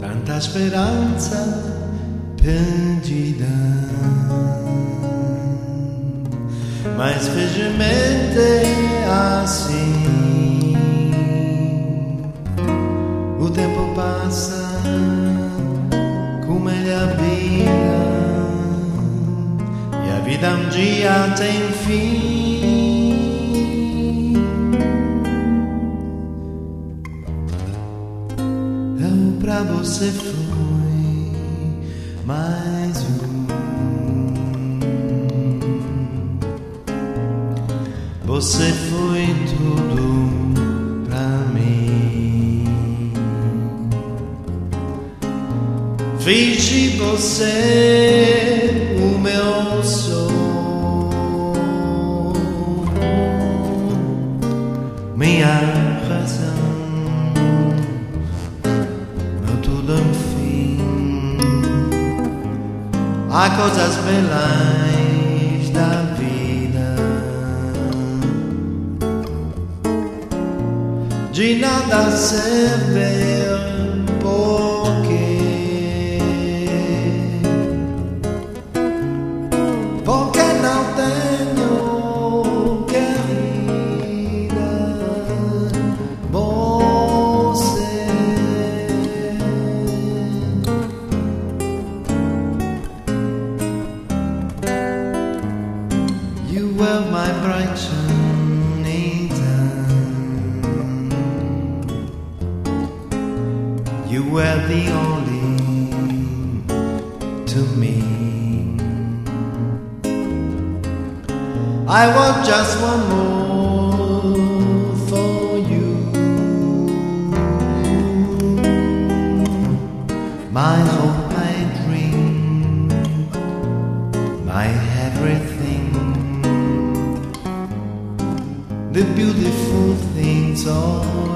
quanta speranza perdida, mas felizmente assim o tempo passa como ele a vida, e a vida um dia tem fim. Pra você foi mais você foi tudo pra mim. Fiz de você o meu sol, minha razão, enfim, há coisas belas da vida, de nada servir porque não tenho querida você. You were my bright shining sun. You were the only to me. I want just one more for you. My hope, my dream, my everything, the beautiful things all